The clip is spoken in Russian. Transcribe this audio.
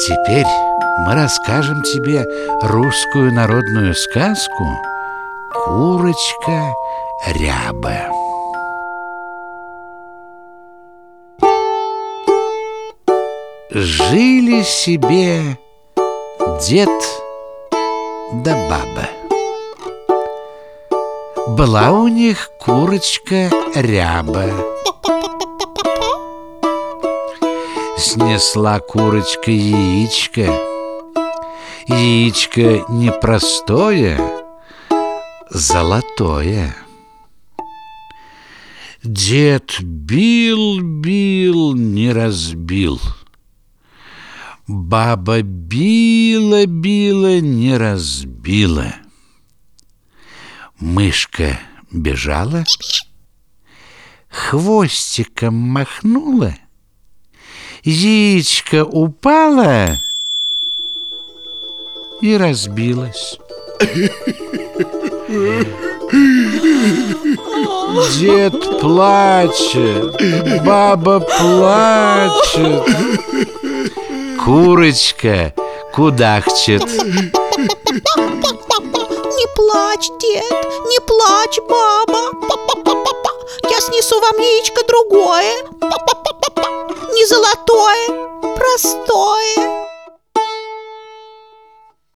Теперь мы расскажем тебе русскую народную сказку «Курочка Ряба». Жили себе дед да баба. Была у них курочка Ряба. Снесла курочка яичко. Яичко не простое, золотое. Дед бил, не разбил. Баба била, не разбила. Мышка бежала, хвостиком махнула, яичко упало и разбилось. Дед плачет, баба плачет, курочка кудахчет. Не плачь, дед, не плачь, баба. Я снесу вам яичко другое, не золотое, простое.